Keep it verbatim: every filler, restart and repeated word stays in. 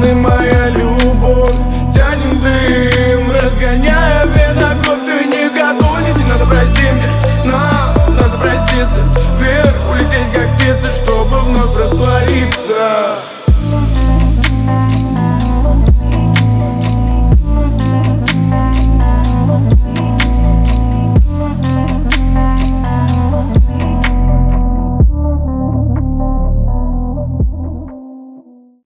ты моя любовь. Тянем дым, разгоняя вена кровь. Ты не готов, не надо, прости мне. Нам надо проститься, вверх улететь как птица, чтобы вновь раствориться.